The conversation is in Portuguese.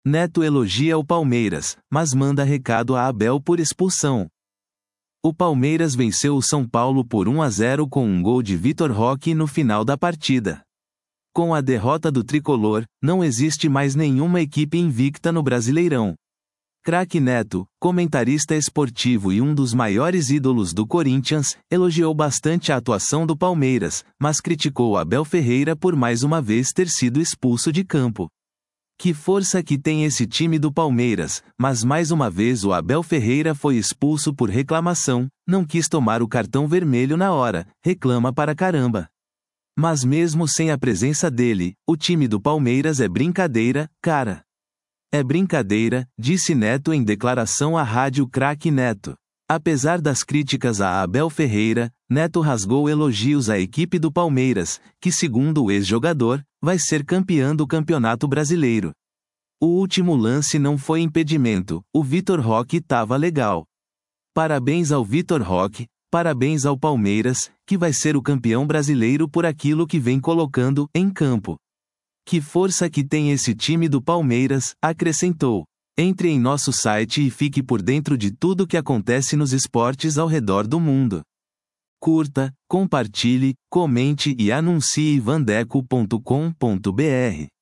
Neto elogia o Palmeiras, mas manda recado a Abel por expulsão. O Palmeiras venceu o São Paulo por 1-0 com um gol de Vitor Roque no final da partida. Com a derrota do tricolor, não existe mais nenhuma equipe invicta no Brasileirão. Craque Neto, comentarista esportivo e um dos maiores ídolos do Corinthians, elogiou bastante a atuação do Palmeiras, mas criticou Abel Ferreira por mais uma vez ter sido expulso de campo. Que força que tem esse time do Palmeiras, mas mais uma vez o Abel Ferreira foi expulso por reclamação, não quis tomar o cartão vermelho na hora, reclama para caramba. Mas mesmo sem a presença dele, o time do Palmeiras é brincadeira, cara. É brincadeira, disse Neto em declaração à rádio Craque Neto. Apesar das críticas a Abel Ferreira, Neto rasgou elogios à equipe do Palmeiras, que segundo o ex-jogador, vai ser campeã do Campeonato Brasileiro. O último lance não foi impedimento, o Vitor Roque tava legal. Parabéns ao Vitor Roque, parabéns ao Palmeiras, que vai ser o campeão brasileiro por aquilo que vem colocando em campo. Que força que tem esse time do Palmeiras, acrescentou. Entre em nosso site e fique por dentro de tudo que acontece nos esportes ao redor do mundo. Curta, compartilhe, comente e anuncie vandeco.com.br.